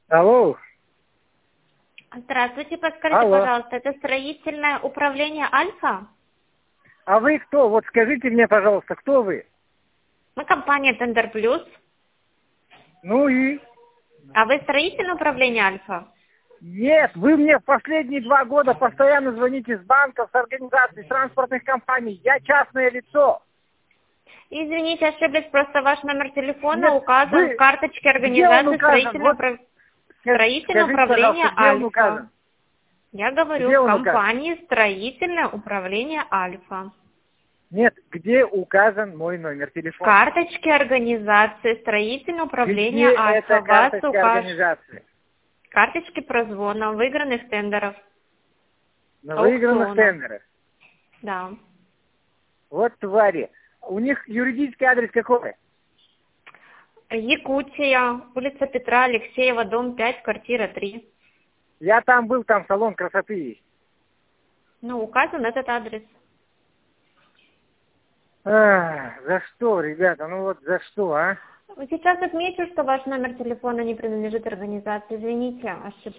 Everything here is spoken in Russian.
Алло. Здравствуйте, подскажите, Алло. пожалуйста, это строительное управление «Альфа»? А вы кто? Вот скажите мне, пожалуйста, кто вы? Мы компания «Тендер Плюс». Ну и? А вы строительное управление «Альфа»? Нет, вы мне в последние 2 года постоянно звоните с банков, с организаций, с транспортных компаний. Я частное лицо. Извините, ошиблись, просто ваш номер телефона Нет, указан в вы... карточке Где он организации указан? Вот строительное скажите, управление пожалуйста, где он «Альфа». указан? Я говорю, Где в он указан? компании «Строительное управление «Альфа». Нет, где указан мой номер В телефона? карточке организации «Строительное управление Где эта «Альфа» вас карточка укажут организации? карточки прозвона, выигранных тендеров, На выигранных аукционов. тендерах. Да. Вот твари. У них юридический адрес какой? Якутия, улица Петра Алексеева, дом 5, квартира 3. Я там был, там салон красоты есть. Ну, указан этот адрес. За что, ребята, ну вот за что, а? Сейчас отмечу, что ваш номер телефона не принадлежит организации. Извините, ошибка.